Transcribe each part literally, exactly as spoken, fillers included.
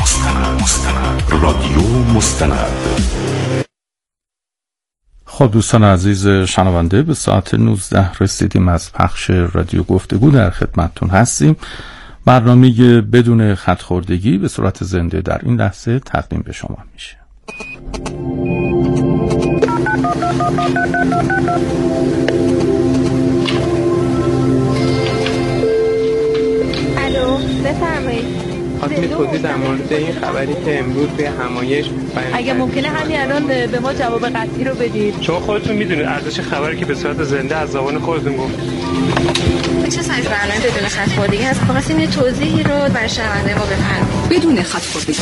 مستند. مستند. رادیو مستند. خب دوستان عزیز شنونده، به ساعت نوزده رسیدیم از پخش رادیو گفتگو، در خدمتتون هستیم. برنامه بدون خط‌خوردگی به صورت زنده در این لحظه تقدیم به شما میشه. الو، بفرمایید. خواستم توضیح در مورد این خبری که امروز به همایش اگه ممکنه همین الان به ما جواب قطعی رو بدید، چون خودتون میدونید ارزش خبری که به صورت زنده از زبان خودتون گفت. چه سایز برنامه بدون خط‌خوردگی هست؟ خواستیم یه توضیحی رو برای شنونده ما بفرمایید. بدون خط‌خوردگی.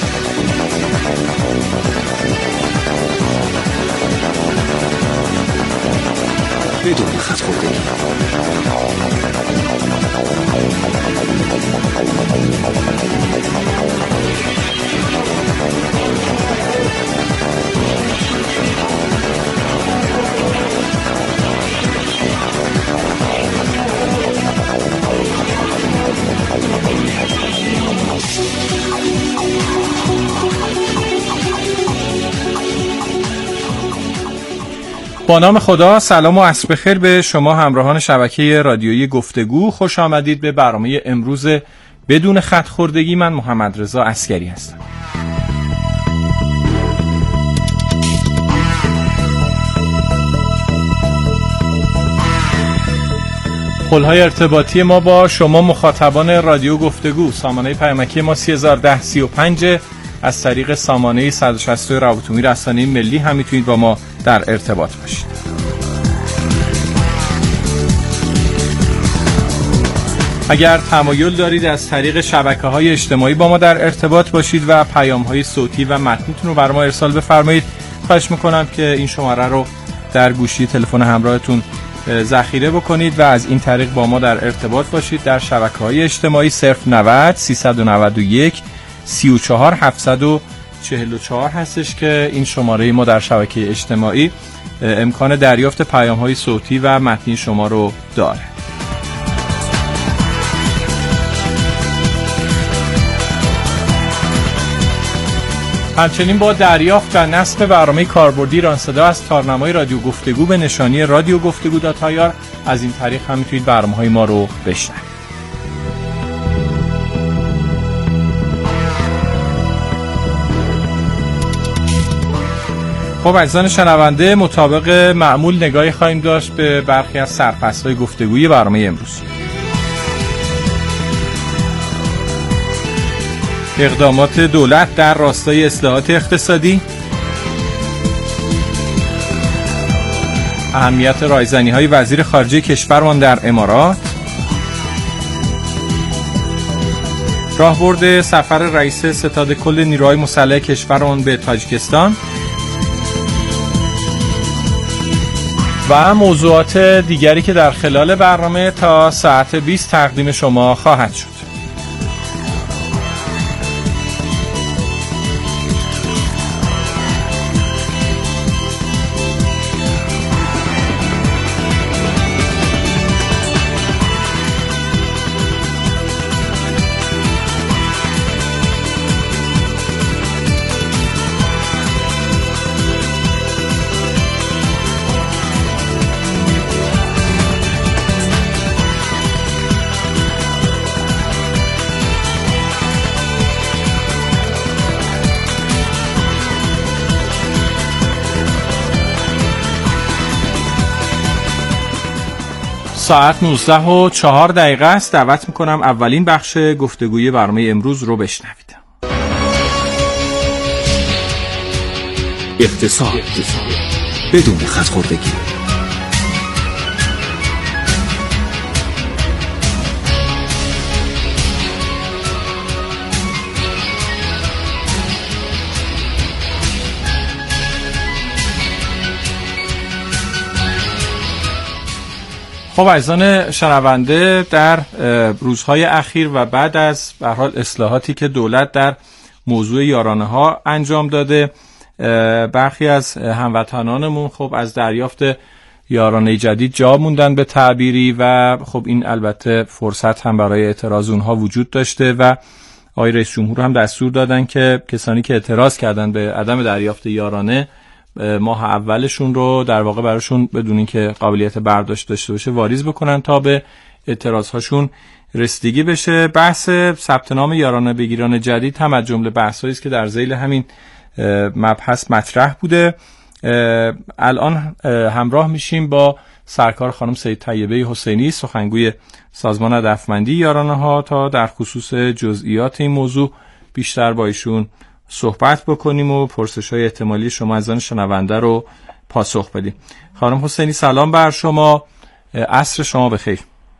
بدون خط‌خوردگی. با نام خدا، سلام و عصر بخیر به شما همراهان شبکه رادیویی گفتگو. خوش آمدید به برنامه امروز بدون خط‌خوردگی. من محمد رضا عسکری هستم. پل‌های ارتباطی ما با شما مخاطبان رادیو گفتگو، سامانه پیامکی ما سه هزار و ده سی و پنج، از طریق سامانه صد و شصت روابط عمومی رسانه ملی هم میتونید با ما در ارتباط باشید. اگر تمایل دارید از طریق شبکه‌های اجتماعی با ما در ارتباط باشید و پیام‌های صوتی و متنیتون رو برای ما ارسال بفرمایید، خواهش می‌کنم که این شماره رو در گوشی تلفن همراهتون ذخیره بکنید و از این طریق با ما در ارتباط باشید. در شبکه‌های اجتماعی صفر نود سیصد و نود و یک سی و چهار هفتصد و چهل و چهار هستش که این شماره ما در شبکه اجتماعی امکان دریافت پیام‌های صوتی و متنی شما رو داره. همچنین با دریافت و نصب برنامه کاربردی رانصدا از تارنمای رادیو گفتگو به نشانی رادیو گفتگو دات آی آر از این طریق هم میتونید برنامه‌های ما رو بشنوید. خب عزیزان شنونده، مطابق معمول نگاهی خواهیم داشت به برخی از سرفصل‌های گفتگویی برنامه امروز. اقدامات دولت در راستای اصلاحات اقتصادی، اهمیت رایزنی‌های وزیر خارجه کشورمان در امارات، راهبرد سفر رئیس ستاد کل نیروهای مسلح کشورمان به تاجیکستان و موضوعات دیگری که در خلال برنامه تا ساعت بیست تقدیم شما خواهد شد. ساعت نوزده و چهار دقیقه است. دعوت میکنم اولین بخش گفتگوی برنامه امروز رو بشنوید. اقتصاد بدون خط‌خوردگی. خب عزیزان شنونده، در روزهای اخیر و بعد از به هر حال اصلاحاتی که دولت در موضوع یارانه ها انجام داده، برخی از هموطنانمون خب از دریافت یارانه جدید جا موندن به تعبیری و خب این البته فرصت هم برای اعتراض اونها وجود داشته و آقای رئیس جمهور هم دستور دادن که کسانی که اعتراض کردن به عدم دریافت یارانه ماه اولشون رو در واقع براشون بدون اینکه قابلیت برداشت داشته باشه واریز بکنن تا به اعتراضهاشون رسیدگی بشه. بحث ثبت نام یارانه بگیران جدید هم از جمله بحثایی است که در ذیل همین مبحث مطرح بوده. الان همراه میشیم با سرکار خانم سید طیبه حسینی، سخنگوی سازمان هدفمندی یارانه ها، تا در خصوص جزئیات این موضوع بیشتر با ایشون صحبت بکنیم و پرسش‌های احتمالی شما از آن شنونده رو پاسخ بدیم. خانم حسینی سلام بر شما، عصر شما بخیر.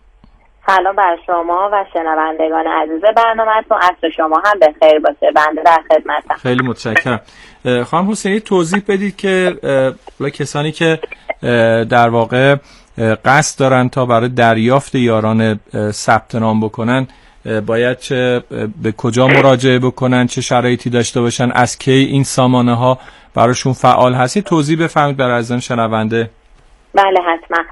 سلام بر شما و شنوندگان عزیز برنامه‌تون، عصر شما هم بخیر باشه. بنده در خدمتم. خیلی متشکرم. خانم حسینی توضیح بدید که کسانی که در واقع قصد دارن تا برای دریافت یارانه ثبت نام بکنن باید چه به کجا مراجعه بکنن، چه شرایطی داشته باشن، از کی این سامانه ها براشون فعال هست؟ توضیح بفرمایید برای عزیزان شنونده. بله حتما.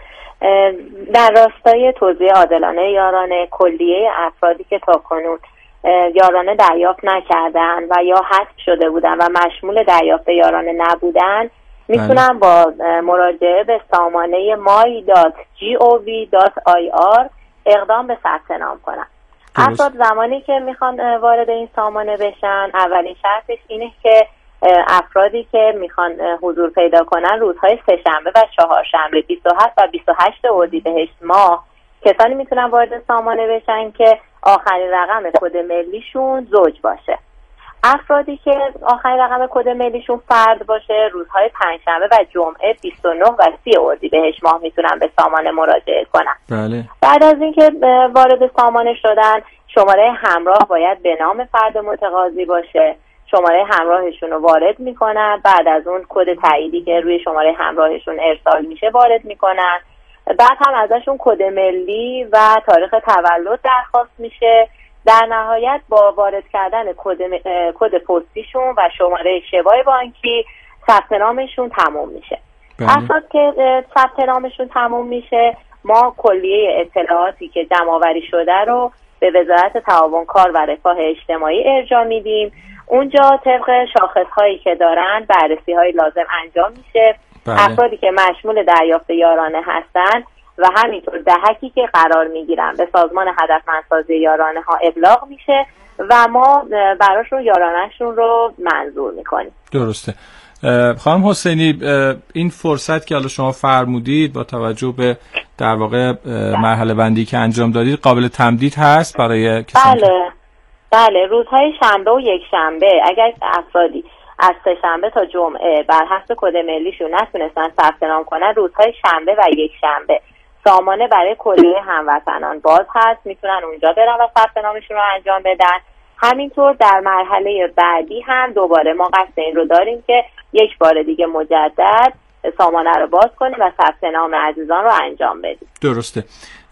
در راستای توزیع عادلانه یارانه، کلیه افرادی که تاکنون یارانه دریافت نکردن و یا حذف شده بودن و مشمول دریافت یارانه نبودن میتونن با مراجعه به سامانه مای دات جی او وی دات آی آر اقدام به ثبت نام کنن. افراد زمانی که میخوان وارد این سامانه بشن، اولین شرطش اینه که افرادی که میخوان حضور پیدا کنن روزهای سه‌شنبه و چهارشنبه بیست و هفت و بیست و هشت اردیبهشت ماه کسانی میتونن وارد سامانه بشن که آخرین رقم کد ملیشون زوج باشه. افرادی که آخرین رقم کد ملیشون فرد باشه روزهای پنجشنبه و جمعه بیست و نه و سی اردیبهشت ماه میتونن به سامانه مراجعه کنن. بله. بعد از اینکه وارد سامانه شدن، شماره همراه باید به نام فرد متقاضی باشه. شماره همراهشون رو وارد میکنن، بعد از اون کد تاییدی که روی شماره همراهشون ارسال میشه وارد میکنن. بعد هم ازشون کد ملی و تاریخ تولد درخواست میشه. در نهایت با وارد کردن کد کد پستیشون و شماره شبای بانکی ثبت نامشون تموم میشه. افراد که ثبت نامشون تموم میشه، ما کلیه اطلاعاتی که جمع آوری شده رو به وزارت تعاون کار و رفاه اجتماعی ارجاع میدیم. اونجا طبق شاخص‌هایی که دارن بررسی‌های لازم انجام میشه. بله. افرادی که مشمول دریافت یارانه هستن و همینطور دهکی که قرار میگیرن به سازمان هدفمندسازی یارانه ها ابلاغ میشه و ما براشون یارانهشون رو منظور میکنیم. درسته. خانم حسینی، این فرصت که الان شما فرمودید با توجه به در واقع مرحله بندی که انجام دادید قابل تمدید هست برای کسانی؟ بله بله، روزهای شنبه و یک شنبه اگر افرادی از سه شنبه تا جمعه بر حسب کد ملیشون نتونستن ثبت نام کنن، روزهای شنبه و یک شنبه سامانه برای کلیه هموطنان باز هست، میتونن اونجا برن و ثبت نامشون رو انجام بدن. همینطور در مرحله بعدی هم دوباره ما قصد این رو داریم که یک بار دیگه مجدد سامانه رو باز کنیم و ثبت نام عزیزان رو انجام بدیم. درسته.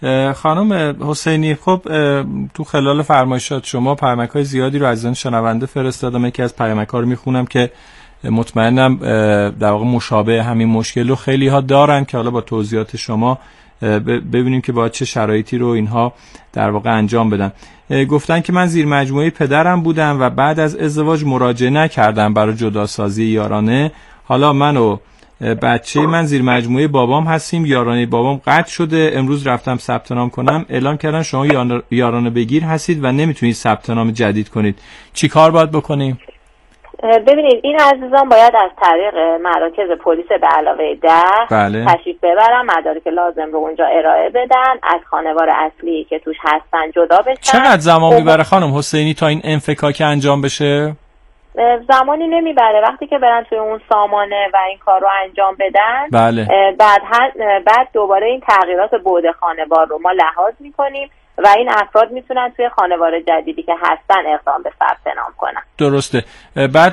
خانم حسینی، خب تو خلال فرمایشات شما پیامک‌های زیادی رو عزیزان شنونده فرستادم. یکی از پیامک‌ها رو میخونم که مطمئنم در واقع مشابه همین مشکل رو خیلی ها دارن که حالا با توضیحات شما ببینیم که با چه شرایطی رو اینها در واقع انجام بدن. گفتن که من زیر مجموعه پدرم بودم و بعد از ازدواج مراجعه نکردم برای جداسازی یارانه. حالا من و بچه من زیر مجموعه بابام هستیم، یارانه بابام قطع شده. امروز رفتم ثبت نام کنم، اعلام کردن شما یارانه بگیر هستید و نمیتونید ثبت نام جدید کنید. چی کار باید بکنیم؟ ببینید این عزیزان باید از طریق مراکز پلیس به علاوه ده بله. تشریف ببرن، مدارک لازم رو اونجا ارائه بدن، از خانوار اصلی که توش هستن جدا بشن. چقدر زمان میبره خانم حسینی تا این انفکاک انجام بشه؟ زمانی نمیبره. وقتی که برن توی اون سامانه و این کار رو انجام بدن بله. بعد بعد دوباره این تغییرات بعد خانوار رو ما لحاظ میکنیم و این افراد میتونن توی خانوار جدیدی که هستن اقدام به ثبت نام کنن. درسته. بعد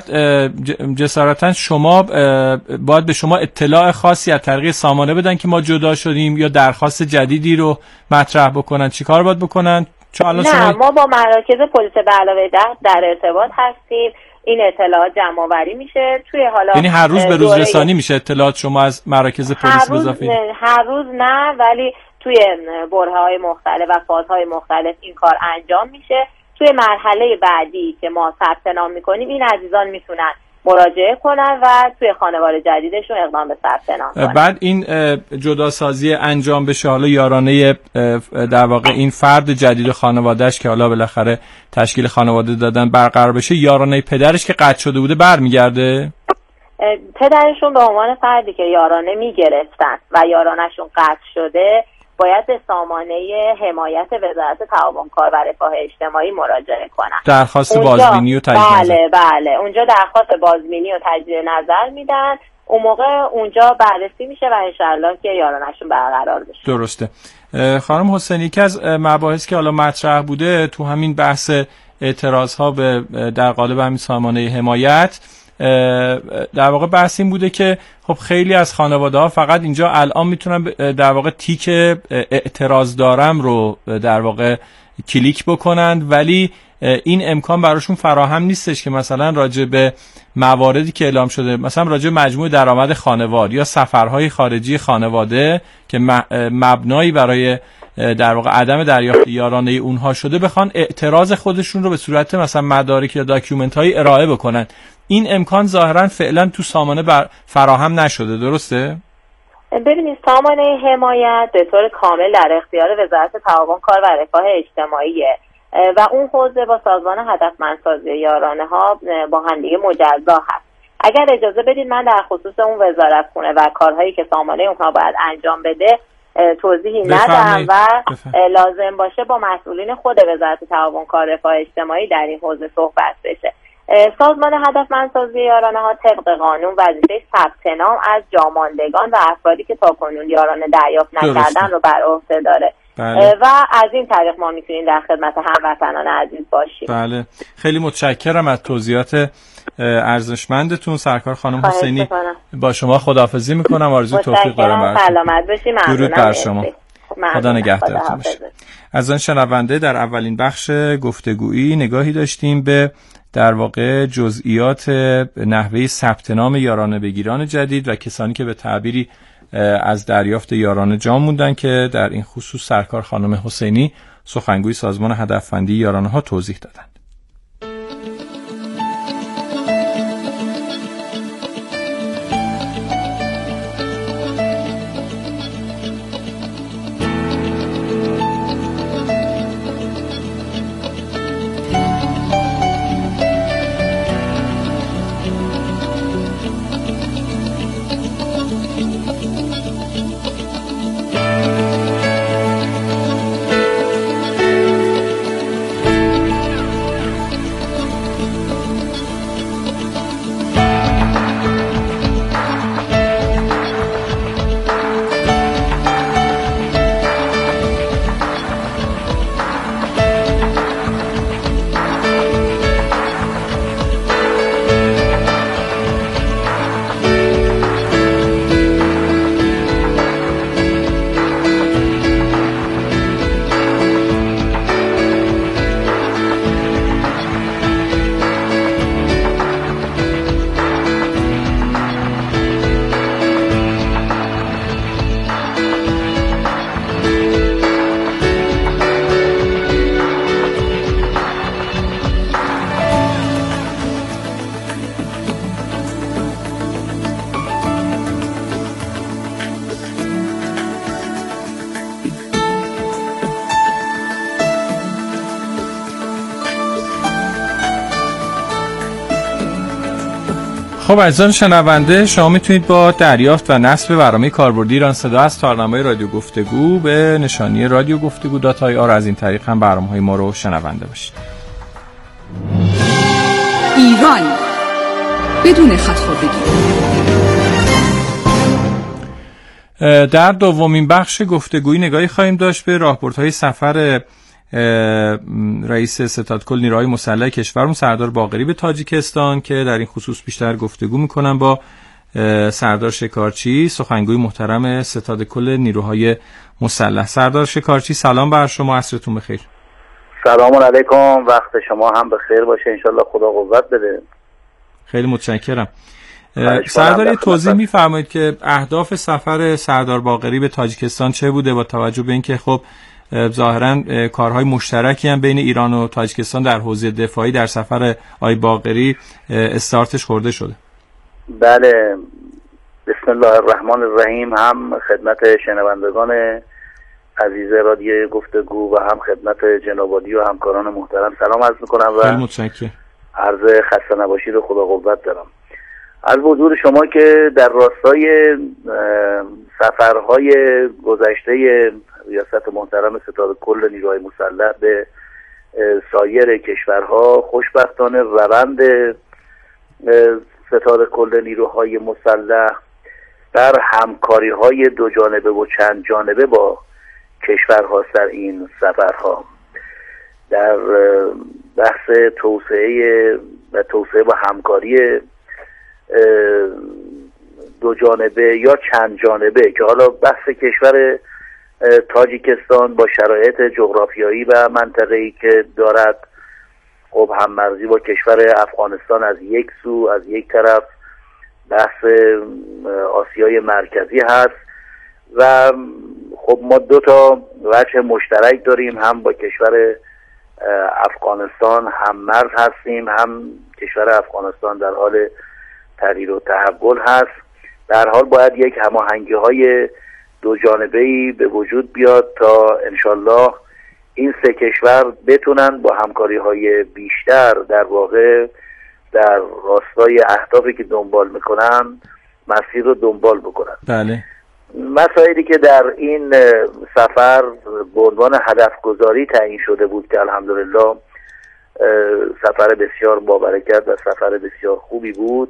جسارتا شما باید به شما اطلاع خاصی از طریق سامانه بدن که ما جدا شدیم یا درخواست جدیدی رو مطرح بکنن. چیکار باید بکنن؟ نه شما... ما با مراکز پلیس به علاوه ده در ارتباط هستیم. این اطلاعات جمع آوری میشه توی حالا یعنی هر روز به روز رسانی میشه اطلاعات شما از مراکز پلیس اضافی؟ هر روز نه، ولی توی برهه‌های مختلف و فازهای مختلف این کار انجام میشه توی مرحله بعدی که ما ثبت نام میکنیم این عزیزان میتونن مراجعه کنن و توی خانوار جدیدشون اقدام به ثبت نام کنن. بعد این جداسازی انجام بشه، حالا یارانه در واقع این فرد جدید خانوادهش که حالا بالاخره تشکیل خانواده دادن برقرار بشه، یارانه پدرش که قطع شده بوده برمیگرده؟ پدرشون به عنوان فردی که یارانه میگرفتن و یارانهشون قطع شده باید به سامانه حمایت وزارت تعاون کار و رفاه اجتماعی مراجعه کنن. درخواست بازبینی و تجدید نظر. بله بله اونجا درخواست بازبینی و تجدید نظر میدن. اون موقع اونجا بررسی میشه و انشالله که یارانهشون برقرار بشه. درسته. خانم حسینی، که از مباحث که حالا مطرح بوده تو همین بحث اعتراض ها به در قالب همین سامانه حمایت، در واقع بحث این بوده که خب خیلی از خانواده ها فقط اینجا الان میتونن در واقع تیک اعتراض دارم رو در واقع کلیک بکنند، ولی این امکان براشون فراهم نیستش که مثلا راجع به مواردی که اعلام شده، مثلا راجع به مجموع درآمد خانوار یا سفرهای خارجی خانواده که مبنایی برای در واقع عدم دریافت یارانه اونها شده، بخوان اعتراض خودشون رو به صورت مثلا مدارک یا داکیومنت های ارائه بکنن. این امکان ظاهرا فعلا تو سامانه بر فراهم نشده، درسته؟ ببینید سامانه حمایت به طور کامل در اختیار وزارت تعاون کار و رفاه اجتماعیه و اون حوزه با سازمان هدفمندسازی یارانه ها با هم دیگه مجزا هست. اگر اجازه بدید من در خصوص اون وزارتخونه و کارهایی که سامانه اونها باید انجام بده توضیحی ندم و بفهم. لازم باشه با مسئولین خود وزارت تعاون کار رفاه اجتماعی در این حوزه صحبت بشه. سازمان هدفمندسازی یارانه ها طبق قانون وظیفه ثبت نام از جاماندگان و افرادی که تاکنون یارانه دریافت نکردن رو بر عهده داره. بله. و از این طریق ما میتونیم در خدمت هموطنان عزیز باشیم. بله، خیلی متشکرم از توضیحات ارزشمندتون. سرکار خانم حسینی، با شما خداحافظی میکنم، آرزوی توفیق دارم براتون. سلامت باشید. درود بر شما. خدا نگهدارتون باشه. از آن شنونده در اولین بخش گفتگویی نگاهی داشتیم به در واقع جزئیات نحوه ثبت نام یارانه بگیران جدید و کسانی که به تعبیری از دریافت یارانه جا موندن که در این خصوص سرکار خانم حسینی سخنگوی سازمان هدفمندی یارانه ها توضیح دادند. خب عزیزان شنونده، شما میتونید با دریافت و نصب برنامه کاربردی ایران صدا از تارنمای رادیو گفتگو به نشانی رادیو گفتگو دات آی آر از این طریق هم برنامه‌های ما رو شنونده باشید. ایران بدون خط‌خوردگی. در دومین بخش گفتگویی نگاهی خواهیم داشت به راهبردهای سفر رئیس ستادکل نیروهای مسلح کشورمون سردار باقری به تاجیکستان که در این خصوص بیشتر گفتگو میکنم با سردار شکارچی، سخنگوی محترم ستادکل نیروهای مسلح. سردار شکارچی سلام بر شما، عصرتون بخیر. سلام علیکم، وقت شما هم بخیر باشه، انشالله خدا قوت بده. خیلی متشکرم. سردار توضیح میفرمایید که اهداف سفر سردار باقری به تاجیکستان چه بوده با توجه به اینکه خب ظاهراً کارهای مشترکی هم بین ایران و تاجیکستان در حوزه دفاعی در سفر آقای باقری استارتش خورده شده. بله، بسم الله الرحمن الرحیم. هم خدمت شنوندگان عزیز رادیو گفتگو و هم خدمت جناب عالی و همکاران محترم سلام عرض میکنم و خیلی متشکرم. عرض خسته نباشید و خدا قوت دارم. از حضور شما که در راستای سفرهای گذشته ریاست محترم ستاد کل نیروهای مسلح به سایر کشورها، خوشبختانه روند ستاد کل نیروهای مسلح در همکاری‌های دو جانبه و چند جانبه با کشورها در این سفرها در بحث توسعه و توسعه و همکاری دو جانبه یا چند جانبه که حالا بحث کشور تاجیکستان با شرایط جغرافیایی و منطقه‌ای که دارد، خب هم‌مرزی با کشور افغانستان از یک سو، از یک طرف بحث آسیای مرکزی هست و خب ما دو تا وجه مشترک داریم، هم با کشور افغانستان هم مرز هستیم، هم کشور افغانستان در حال تغییر و تحول هست. در حال باید یک هماهنگی های دو جانبه‌ای به وجود بیاد تا انشالله این سه کشور بتونن با همکاری های بیشتر در واقع در راستای اهدافی که دنبال میکنن مسیر رو دنبال بکنن. بله. مسائلی که در این سفر به عنوان هدف گذاری تعیین شده بود که الحمدلله سفر بسیار بابرکت و سفر بسیار خوبی بود،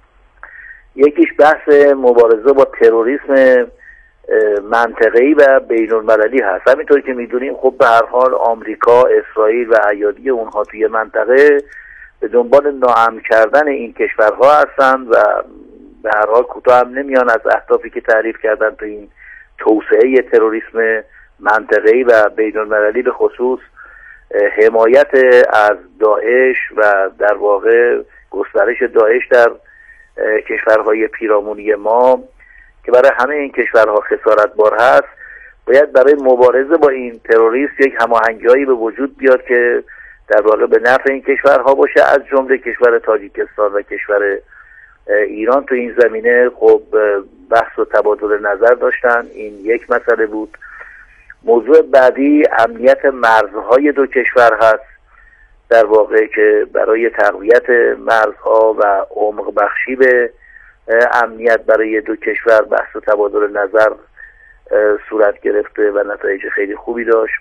یکیش بحث مبارزه با تروریسم منطقه‌ای و بین‌المللی هست. همینطور که میدونیم خب به هر حال آمریکا، اسرائیل و ایادی اونها توی منطقه به دنبال ناامن کردن این کشورها هستند و به هر حال کوتاه هم نمیان از اهدافی که تعریف کردن تو این توسعه تروریسم منطقه‌ای و بین‌المللی، به خصوص حمایت از داعش و در واقع گسترش داعش در کشورهای پیرامونی ما که برای همه این کشورها خسارتبار هست. باید برای مبارزه با این تروریست یک هماهنگی‌هایی به وجود بیاد که در واقع به نفع این کشورها باشه، از جمله کشور تاجیکستان و کشور ایران تو این زمینه خب بحث و تبادل نظر داشتن. این یک مسئله بود. موضوع بعدی امنیت مرزهای دو کشور هست، در واقع که برای تقویت مرزها و عمق بخشی به امنیت برای دو کشور بحث و تبادل نظر صورت گرفته و نتایج خیلی خوبی داشت.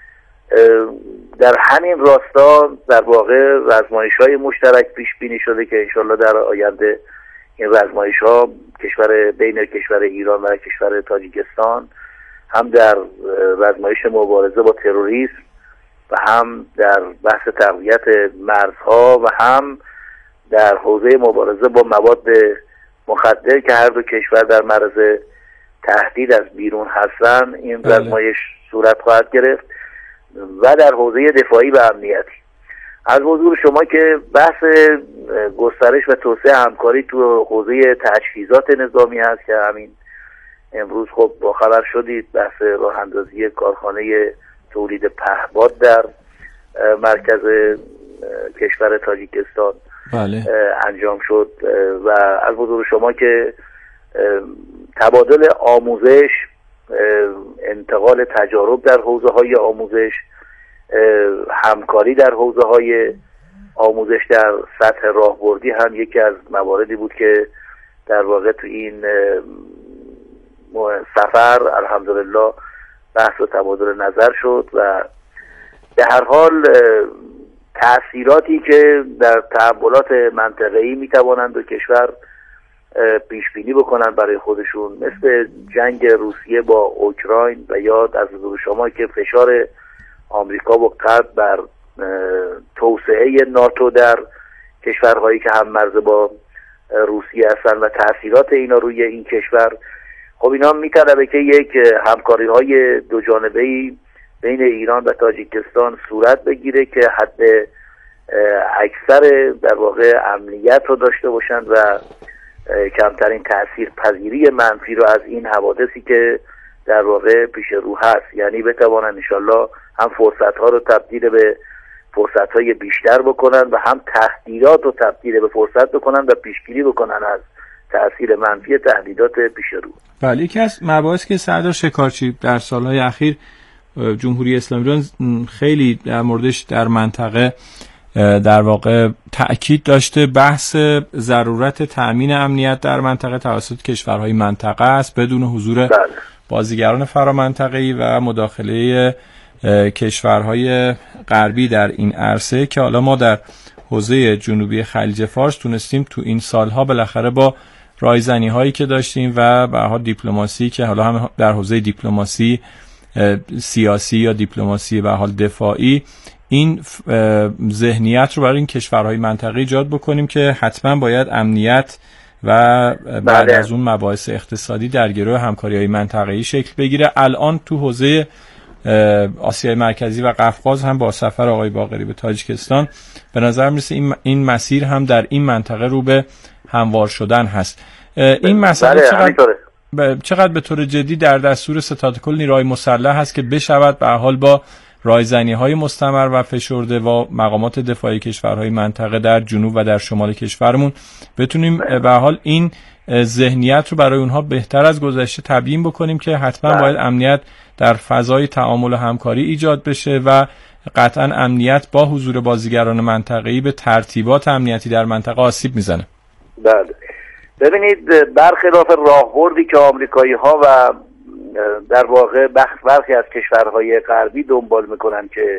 در همین راستا در واقع رزمایش‌های مشترک پیش بینی شده که انشالله در آینده این رزمایش‌ها کشور بین کشور ایران و کشور تاجیکستان هم در رزمایش مبارزه با تروریسم و هم در بحث تقویت مرزها و هم در حوزه مبارزه با مواد مخدر که هر دو کشور در معرض تهدید از بیرون هستن این رزمایش صورت خواهد گرفت و در حوزه دفاعی و امنیتی. از حضور شما که بحث گسترش و توسعه همکاری تو حوزه تجهیزات نظامی هست که همین امروز خب با خبر شدید بحث راه اندازی کارخانه تولید پهپاد در مرکز کشور تاجیکستان بله. انجام شد و از حضور شما که تبادل آموزش، انتقال تجارب در حوزه های آموزش، همکاری در حوزه های آموزش در سطح راهبردی هم یکی از مواردی بود که در واقع تو این سفر الحمدلله بحث و تبادل نظر شد و به هر حال تأثیراتی که در تحولات منطقه‌ای میتوانند دو کشور پیش بینی بکنن برای خودشون، مثل جنگ روسیه با اوکراین و یا از حضور شما که فشار آمریکا و غرب بر توسعه ناتو در کشورهایی که هم مرز با روسیه هستن و تأثیرات اینا روی این کشور، خب اینا میطلبه که یک همکاری های دو جانبه‌ای بین ایران و تاجیکستان صورت بگیره که حد اکثر در واقع امنیت رو داشته باشند و کمترین تأثیر پذیری منفی رو از این حوادثی که در واقع پیش رو هست، یعنی بتوانن انشالله هم فرصت ها رو تبدیل به فرصت های بیشتر بکنن و هم تهدیدات رو تبدیل به فرصت بکنن و پیشگیری بکنن از تأثیر منفی تهدیدات پیش رو. بله، یکی از مباحثی که سردار شکارچی در سالهای اخیر جمهوری اسلامی ایران خیلی در موردش در منطقه در واقع تأکید داشته، بحث ضرورت تأمین امنیت در منطقه توسط کشورهای منطقه است بدون حضور بله. بازیگران فرامنطقه‌ای و مداخله کشورهای غربی در این عرصه، که حالا ما در حوزه جنوبی خلیج فارس تونستیم تو این سالها بالاخره با رایزنی هایی که داشتیم و به حال دیپلماسی که حالا هم در حوزه دیپلماسی سیاسی یا دیپلماسی به حال دفاعی این ذهنیت رو برای این کشورهای منطقه ایجاد بکنیم که حتما باید امنیت و بعد بله. از اون مباحث اقتصادی در گروه همکاری‌های منطقه‌ای شکل بگیره. الان تو حوزه آسیای مرکزی و قفقاز هم با سفر آقای باقری به تاجیکستان به نظر میرسه این این مسیر هم در این منطقه رو به هموار شدن هست. این مسئله بله، چقدر ب... چقدر به طور جدی در دستور ستاد کل نیروهای مسلح هست که بشود به حال با رایزنی‌های مستمر و فشرده و مقامات دفاعی کشورهای منطقه در جنوب و در شمال کشورمون بتونیم به حال این ذهنیت رو برای اونها بهتر از گذشته تبیین بکنیم که حتما بله. باید امنیت در فضای تعامل و همکاری ایجاد بشه و قطعا امنیت با حضور بازیگران منطقه‌ای به ترتیبات امنیتی در منطقه آسیب میزنه. بله. ببینید برخلاف راهبردی که آمریکایی‌ها و در واقع برخی از کشورهای غربی دنبال میکنن که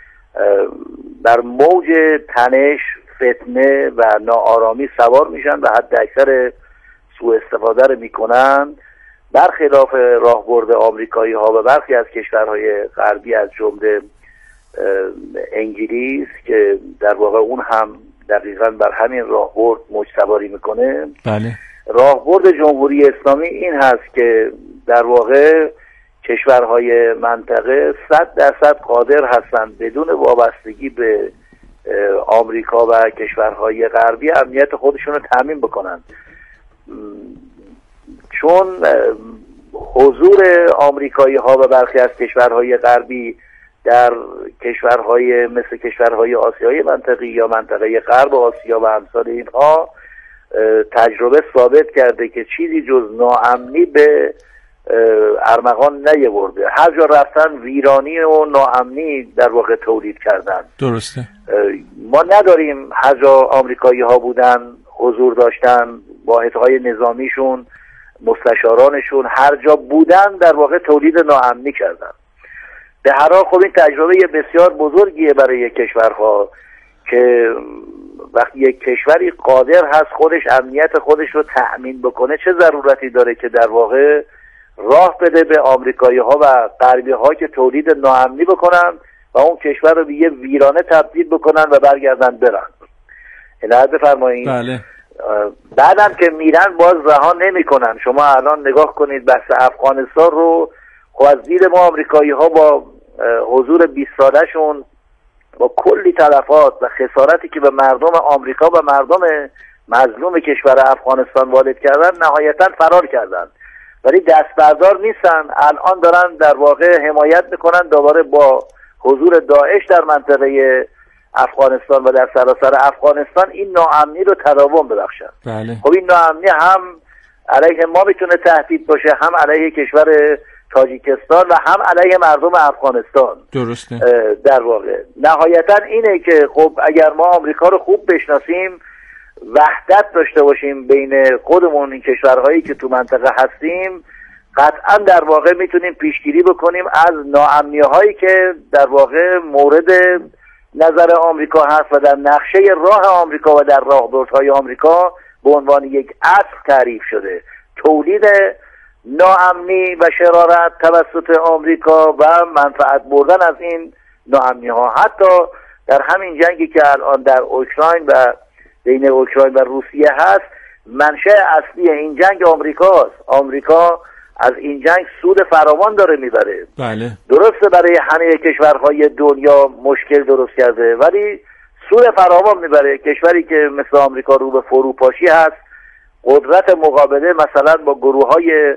بر موج تنش، فتنه و ناآرامی سوار میشن و حد اکثر سوء استفاده رو میکنن، برخلاف راهبرد آمریکایی ها و برخی از کشورهای غربی از جمله انگلیس که در واقع اون هم دقیقاً بر همین راهبرد موج سواری میکنه. بله. راهبرد جمهوری اسلامی این هست که در واقع کشورهای منطقه صد درصد قادر هستند بدون وابستگی به آمریکا و کشورهای غربی امنیت خودشون رو تامین بکنن، چون حضور آمریکایی ها و برخی از کشورهای غربی در کشورهای مثل کشورهای آسیای منطقی یا منطقه غرب آسیا و امثال اینها تجربه ثابت کرده که چیزی جز ناامنی به ارمغان نیاورده. هر جا رفتن ویرانی و ناامنی در واقع تولید کردن. درسته. ما نداریم هر جا آمریکایی ها بودن حضور داشتن، واحدهای نظامیشون، مستشارانشون هر جا بودن در واقع تولید ناامنی کردن. به هر حال خب این تجربه بسیار بزرگیه برای کشورها که وقتی یک کشوری قادر هست خودش امنیت خودش رو تأمین بکنه، چه ضرورتی داره که در واقع راه بده به آمریکایی ها و غربی ها که تولید ناامنی بکنن و اون کشور رو به یه ویرانه تبدیل بکنن و برگردن برن. عنایت بفرمایید. بله. بعدم که میرن باز رها نمیکنن. شما الان نگاه کنید بحث افغانستان رو، خب از دید ما آمریکایی ها با حضور بیست ساله شون با کلی تلفات و خسارتی که به مردم آمریکا و مردم مظلوم کشور افغانستان وارد کردن نهایتا فرار کردن، ولی دست بردار نیستن. الان دارن در واقع حمایت میکنن دوباره با حضور داعش در منطقه افغانستان و در سراسر افغانستان این ناامنی رو تداوم ببخشن. بله. خب این ناامنی هم علیه ما میتونه تهدید باشه، هم علیه کشور تاجیکستان و هم علیه مردم افغانستان. درسته. در واقع نهایتا اینه که خب اگر ما آمریکا رو خوب بشناسیم، وحدت داشته باشیم بین خودمون این کشورهایی که تو منطقه هستیم، قطعا در واقع میتونیم پیشگیری بکنیم از ناامنی‌هایی که در واقع مورد نظر آمریکا هست و در نقشه راه آمریکا و در راهبردهای آمریکا به عنوان یک اصل تعریف شده. تولید ناامنی و شرارت توسط آمریکا و منفعت بردن از این ناامنی ها. حتی در همین جنگی که الان در اوکراین و بین اوکراین و روسیه هست، منشأ اصلی این جنگ آمریکاست. آمریکا از این جنگ سود فراوان داره میبره. بله. درسته برای همه کشورهای دنیا مشکل درست کرده، ولی سود فراوان میبره. کشوری که مثل آمریکا رو به فروپاشی هست، قدرت مقابله مثلا با گروه‌های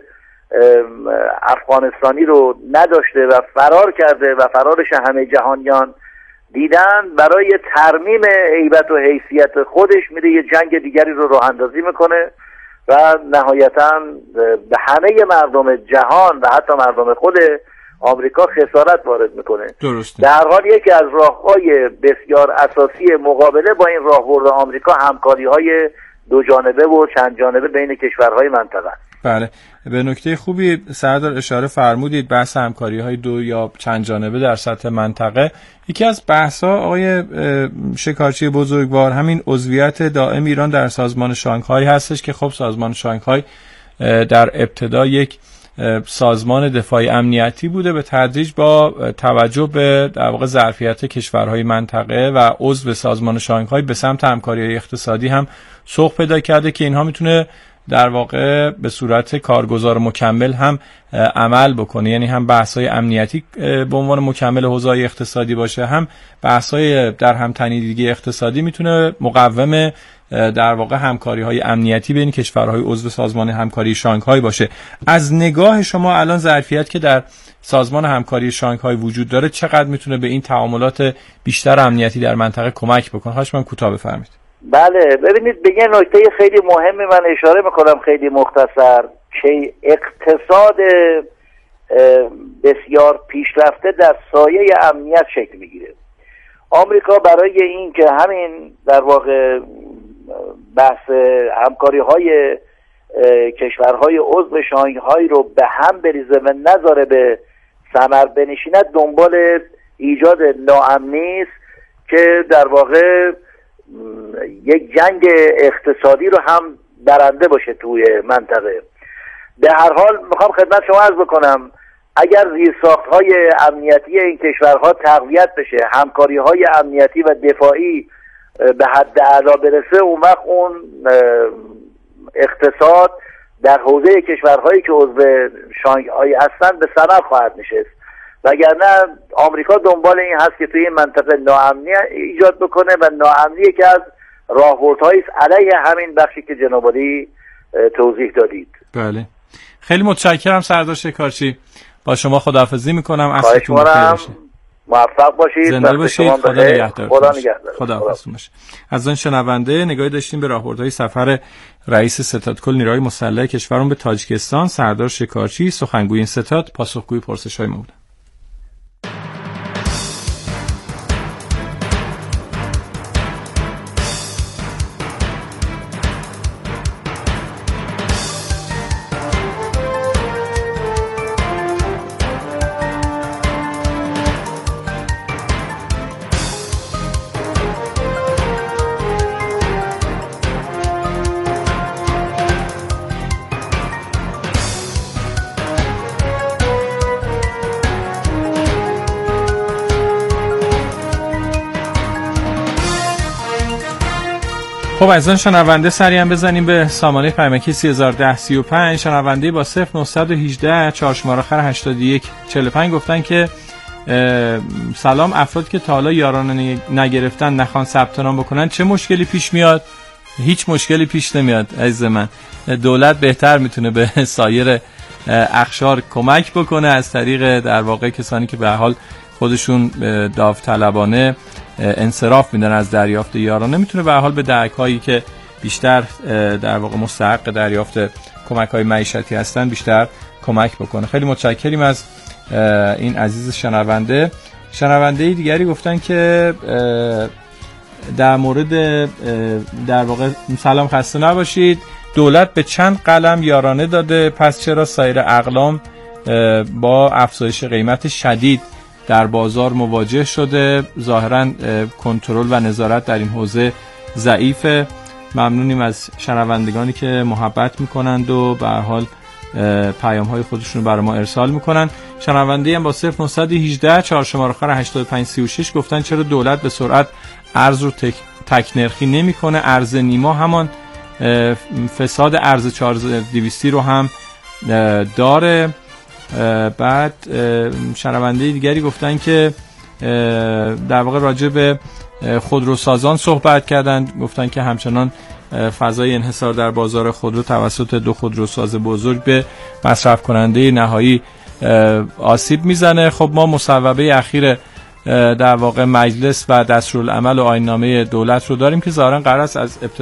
افغانستانی رو نداشته و فرار کرده و فرارش همه جهانیان دیدن، برای ترمیم هیبت و حیثیت خودش میره یه جنگ دیگری رو راه اندازی میکنه و نهایتاً به همه مردم جهان و حتی مردم خود آمریکا خسارت وارد میکنه. درسته. در حال یکی از راههای بسیار اساسی مقابله با این راهبرد آمریکا همکاری‌های دو جانبه و چند جانبه بین کشورهای منطقه. بله، به نکته خوبی سردار اشاره فرمودید، بحث همکاری‌های دو یا چند جانبه در سطح منطقه. یکی از بحث‌ها آقای شکارچی بزرگوار همین عضویت دائم ایران در سازمان شانگهای هستش که خب سازمان شانگهای در ابتدا یک سازمان دفاعی امنیتی بوده، به تدریج با توجه به در واقع ظرفیت کشورهای منطقه و عضو سازمان شانگهای به سمت همکاری اقتصادی هم سوق پیدا کرده که اینها میتونه در واقع به صورت کارگزار مکمل هم عمل بکنه، یعنی هم بحث‌های امنیتی به عنوان مکمل حوزه‌های اقتصادی باشه، هم بحث‌های در همتنیدگی اقتصادی میتونه مقوم در واقع همکاری‌های امنیتی بین کشورهای عضو سازمان همکاری شانگهای باشه. از نگاه شما الان ظرفیت که در سازمان همکاری شانگهای وجود داره چقدر میتونه به این تعاملات بیشتر امنیتی در منطقه کمک بکنه؟ هاش من کوتاه بفرمایید. بله، ببینید به یه نکته خیلی مهمی من اشاره میکنم خیلی مختصر، که اقتصاد بسیار پیشرفته در سایه امنیت شکل میگیره. آمریکا برای این که همین در واقع بحث همکاری های کشورهای عضو شانگهای رو به هم بریزه و نذاره به ثمر بنشیند، دنبال ایجاد ناامنی است که در واقع یک جنگ اقتصادی رو هم برنده باشه توی منطقه. به هر حال میخوام خدمت شما عرض بکنم اگر زیرساخت‌های امنیتی این کشورها تقویت بشه، همکاری‌های امنیتی و دفاعی به حد اعلا برسه، اون وقت اون اقتصاد در حوزه کشورهایی که عضو شانگهای هستن به ثمر خواهد نشست. وگرنه آمریکا دنبال این هست که توی این منطقه ناامنی ایجاد بکنه و ناامنی که از راهبردهایی است علیه همین بخشی که جناب عالی توضیح دادید. بله، خیلی متشکرم سردار شکارچی، با شما خداحافظی میکنم. اصلتون بخیر باشه، موفق باشید، زنده باشید، خدا نگهدار. خدا نگهدار. خدا حافظ باشه. از آن شنونده نگاهی داشتیم به راهبردهای سفر رئیس ستاد کل نیروهای مسلح کشورمون به تاجیکستان سردار شکارچی. سخنگوی این ستاد پاسخگوی پرسش‌های ما بود. خب از آن شنونده سریع هم بزنیم به سامانه پیامکی سه هزار و ده سی و پنج. شنونده با صفر نهصد و هجده چهار شماره آخر هشتاد و یک چهل و پنج گفتن که سلام، افراد که تا حالا یارانه نگرفتن نخوان ثبت نام بکنن چه مشکلی پیش میاد؟ هیچ مشکلی پیش نمیاد عزیز من. دولت بهتر میتونه به سایر اقشار کمک بکنه از طریق در واقع کسانی که به حال خودشون داوطلبانه انصراف میدن از دریافت یارانه، میتونه به حال به دهک‌هایی که بیشتر در واقع مستحق دریافت کمک‌های معیشتی هستن بیشتر کمک بکنه. خیلی متشکریم از این عزیز شنونده. شنونده دیگری گفتن که در مورد در واقع سلام، خسته نباشید، دولت به چند قلم یارانه داده، پس چرا سایر اقلام با افزایش قیمت شدید در بازار مواجه شده؟ ظاهراً کنترل و نظارت در این حوزه ضعیفه. ممنونیم از شنوندگانی که محبت میکنند و به هر حال پیام های خودشون رو برای ما ارسال میکنن. شنونده هم با صفر نهصد و هجده چهار شماره آخر هشتاد و پنج سی و شش گفتن چرا دولت به سرعت ارز رو تک, تک نرخی نمیکنه؟ ارز نیما همان فساد ارز چهار هزار و دویست رو هم داره. بعد شنونده دیگری گفتن که در واقع راجع به خودروسازان صحبت کردند، گفتن که همچنان فضای انحصار در بازار خودرو توسط دو خودروساز بزرگ به مصرف کننده نهایی آسیب میزنه. خب ما مصوبه اخیر در واقع مجلس و دستورالعمل و آیین‌نامه دولت رو داریم که ظاهرا قرار است از